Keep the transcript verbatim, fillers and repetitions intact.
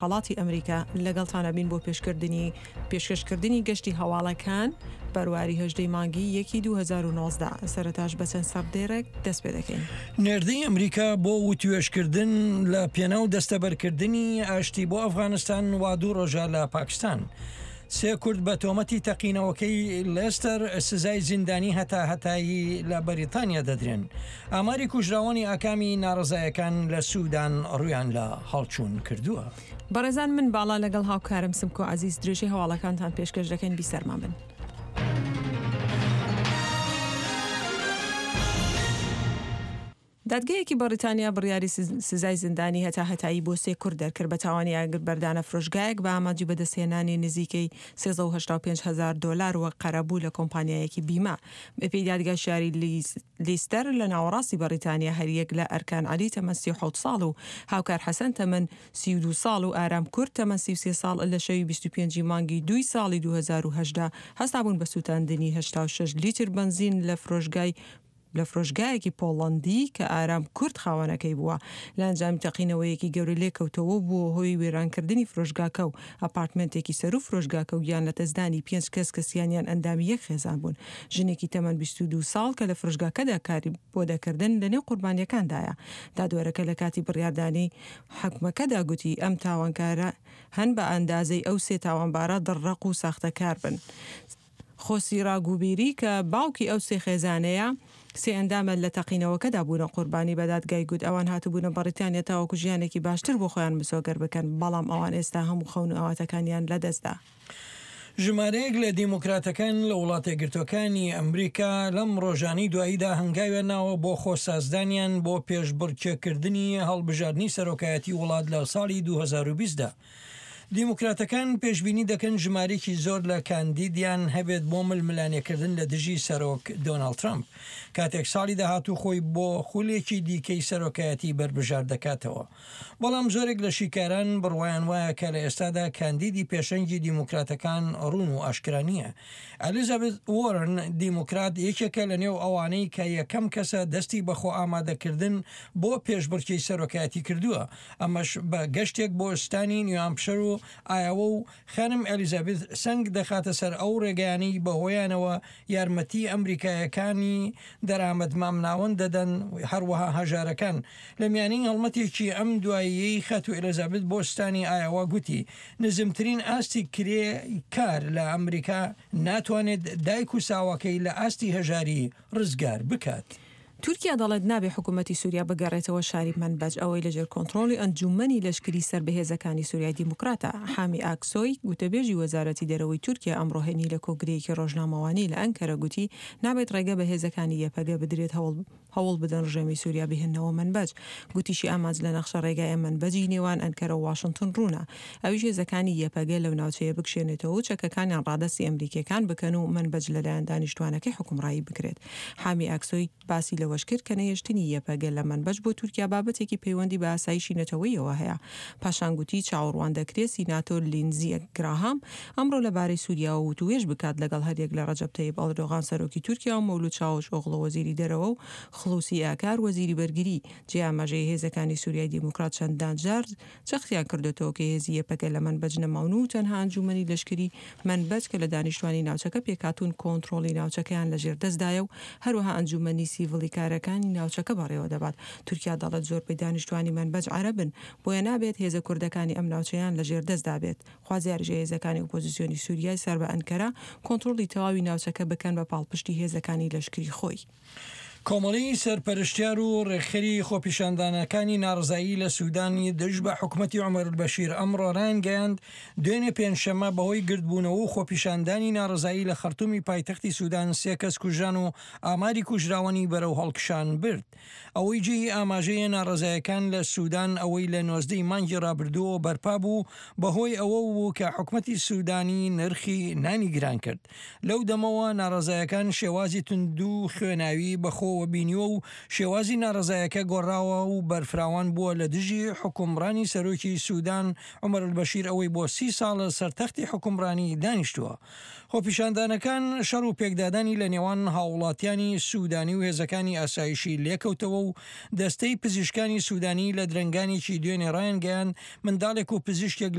وڵاتی ئەمریکا لەگەڵتانە بین بۆ پێشکردنی پێشکەشکردنی گەشتی هەواڵەکان بەرواری هەژدەی مانگی یەکی دوو هەزار و نۆزدە سەرەتاش بەچەند سەردێرێک دەست پێ دەکەین. نێردەی ئەمریکا بۆ وتوێژکردن لە پێناو دەستەبەرکردنی ئاشتی بۆ ئەفغانستان وا دوو ڕۆژە لە پاکستان. سێ کورد بە تۆمەتی تەقینەوەکەی لێستەر سزای زیندانی هەتا هەتایی لە بەریتانیا دەدرێن. ئاماری کوژراوانی ئاکامی ناڕزایەکان لە سوودان ڕویان لە هەڵچوون کردووە. بەڕێزان من باڵا لەگەڵ هاوکارم سمکۆ عەزیز درێژەی هەواڵەکانتان پێشکەش دەکەین بیسەرمان بن. دادگایەکی بەریتانیا بڕیاری سزای زیندانی هەتا هەتایی بۆ سێ کورد دەرکرد بە تاوانی ئاگربەردانە فرۆشگایەک بە ئاماجی بەدەستهێنانی نزیکەی سێسەد و هەشتا و پێنج هەزار دۆلار وە قەرەبوو لە کۆمپانیایەکی بیمە. بەپێی دادگای شاری لیستەر لە ناوەڕاستی بەریتانیا هەریەک لە ئەرکان عەلی تەمەن سی و حەوت ساڵ و هاوکار حەسەن تەمەن سی و دوو ساڵ و ئارام کورد تەمەن سی و سێ ساڵ لە شەوی بیست و پێنجی مانگی دووی ساڵی دوو هەزار و هەژدە هەستا بوون بە سوتاندنی هەشتا و شەش لیتر بنزین لە فرۆشگای لە فرۆشگایەکی پۆڵەندی کە ئارام کورد خاوەنەکەی بووە. لە ئەنجامی تەقینەوەیەکی گەورە لێکەوتەوە بووە هۆی وێرانکردنی فرۆشگاکە و ئەپارتمنتێکی سەر و فرۆشگاکە و یان لە دەستدانی پێنج کەس کە سییانیان ئەندامی یەک خێزان بوون. ژنێکی تەمەن بیست و دوو ساڵ کە لە فرۆشگاکەدا کاری بۆ دەکردن لەنێو قوربانیەکاندایە. دادوەرەکە لە کاتی بڕیاردانی حکومەکەدا گوتی ئەم تاوانکارە هەن بە ئەندازەی ئەو سێ تاوانبارە دڕەق و ساختەکار بن. خۆسی ڕاگوبیری کە باوکی ئەو سێ خێزانەیە سێ ئەندامە لە تەقینەوەکەدا بوونە قوربانی بە دادگای گوت ئەوان هاتوبوونە بەریتانیا تاوەکو ژیانێکی باشتر بۆ خۆیان مسۆگەر بکەن، بەڵام ئەوان ئێستا هەموو خەون و ئاواتەکانیان لەدەستدا. ژمارەیەک لە دیموکراتەکان لە وڵاتە یەکگرتووەکانی ئەمریکا لەم ڕۆژانی دواییدا هەنگاوێ ناوە بۆ خۆسازدانیان بۆ پێشبڕکێکردنی هەڵبژاردننی سەرۆکایەتی وڵات لە ساڵی دوو هەزار و بیستدا. دیموکراتەکان پێشبینی دەکەن ژمارێکی زۆر لە کاندیدیان هەبێت بۆ ململانێکردن لە دژی سەرۆک دۆناڵد ترامپ کاتێک ساڵی داهاتوو خۆی بۆ خولێکی دیکەی سەرۆکایەتی بربژار دەکاتەوە. بەڵام زۆرێک لە شیکاران بڕوایان وایە کە لە ئێستادا کاندیدی پێشەنگی دیموکراتەکان ڕوون و ئاشکرانیە. ئەلیزابێت وۆرن دیموکرات یەکێکە لە نێو ئەوانەی کە یەکەم کەسە دەستی بەخۆ ئامادەکردن بۆ پێشبڕکێی سەرۆکایەتی کردووە، ئەمەش بە گەشتێک بۆ ئستانی نیوهامپشەر و ئایەوە و خانم ئەلیزابێت سنگ دەخاتە سەر ئەو ڕێگەیانەی بەهۆیانەوە یارمەتی ئەمریکایەکانی دەرامەت مامناوەند دەدەن هەروەها هەژارەکان. لە میانەی هەڵمەتێکی ئەم دواییەی خەت و ئەلیزابێت بۆ ستانی ئایەوە گوتی نزمترین ئاستی کرێ کار لە ئەمریکا ناتوانێت دایک و ساوەکەی لە ئاستی هەژاری ڕزگار بکات. تورکیا دەڵێت نابێ حکوومەتی سووریا بگەڕێتەوە شاری منبەج ئەوەی لەژێر کۆنتڕۆڵی ئەنجومەنی لەشکری سەر بەهێزەکانی سووریای دیموکراتە. حامی ئاکسۆی گوتەبێژی وەزارەتی دەرەوەی تورکیا ئەمڕۆ هێنی لە کۆگرەیەکی ڕۆژنامەوانی لە ئەنکەرە گوتی نابێت ڕێگە بەهێزەکانی یەپەگە بدرێت هەوڵ هەوڵ بدەن ڕژێمی سووریا بهێنەوە منبەج. گوتیشی ئامانج لە نەخشە ڕێگای منبەجی نێوان ئەنکەرە و واشنگتن ڕوونا ئەویش هێزەکانی یەپەگە لەو ناوچەیە بکشێنێتەوە و چەکەکانیان ڕادەستی ئەمریکیەکان بکەن و منبەج لەلایەن دانیشتوانەکەی حکومڕایی بکرێت. حامی ئاکسۆی باسی لەوەش کرد کە نەهێشتنی یەپەگە لە منبەج بۆ تورکیا بابەتێکی پەیوەندی بە ئاسایشی نەتەوەیەوە هەیە. پاشان گوتی چاوەڕوان دەکرێت سیناتۆر لینزی گراهام ئەمڕۆ لەبارەی سووریا و وتوێژ بکات لەگەڵ هەریەک لە ڕەجەب تەیب ئەردۆغان سەرۆکی تورکیا و مەولود چاوشئۆغڵو وەزیری دەرەوە و خڵوسی ئاکار وەزیری بەرگری. جێ ئاماژەی هێزەکانی سووریای دیموکرات چەندان جار چەختیان کردوێتەوە کە هێزی یەپەگە لە منبەج نەماون و تەنها ئەنجومەنی لەشکری منبەج کە لە دانیشتوانی ناوچەکە پێکاتون کۆنتڕۆڵی ناوچەکەیان لەژێر دەستدایە و هەروەها ئەنجومەنی سیڤڵی کارەکانی ناوچەکە بەڕێوە دەبات. تورکیا دەڵێت زۆربەی دانیشتوانی منبەج عەرەبن بۆیە نابێت هێزە کوردەکانی ئەم ناوچەیان لەژێر دەستدا بێت. خوازیاریژە هێزەکانی ئۆپۆزیسیۆنی سووریای سەر بە ئەنکەرە کۆنتڕۆڵی تەواوی ناوچەکە بکەن بە پاڵپشتی هێزەکانی لەشکری خۆی. کۆمەڵی سەرپەرشتیار و ڕێکخەری خۆپیشاندانەکانی ناڕزایی لە سوودانی دژ بە حکوومەتی عومەر البەشیر ئەمڕۆ ڕایانگەیاند دوێنێ پێنجشەممە بەهۆی گردبوونەوە و خۆپیشاندانی ناڕزایی لە خەرتومی پایتەختی سوودان سێ کەس کوژان و ئاماری کوژراوەنی بەرەو هەڵکشان برد. ئەوەی جێی ئاماژەیە ناڕزایەکان لە سوودان ئەوەی لە نۆزدەی مانگی ڕابردووە بەرپا بوو بەهۆی ئەوە بوو کە حکوومەتی سوودانی نرخی نانی گران کرد. لەو دەمەوە ناڕزایەکان شێوازی تونند و خوێناوی بەخۆ کردووە بینیوە و شێوازی ناڕزایەکە گۆڕاوە و بەرفراوان بووە لە دژی حکومڕانی سەرۆکی سوودان عومەر البەشیر ئەوەی بۆ سی ساڵە سەرتەختی حکومڕانی دانیشتووە. خۆپیشاندانەکان شەڕ و پێکدادانی لە نێوان هاوڵاتیانی سوودانی و هێزەکانی ئاسایشی لێکەوتەوە و دەستەی پزیشکانی سوودانی لە درنگانێکی دوێنێ ڕایانگەیان منداڵێک و پزیشکێک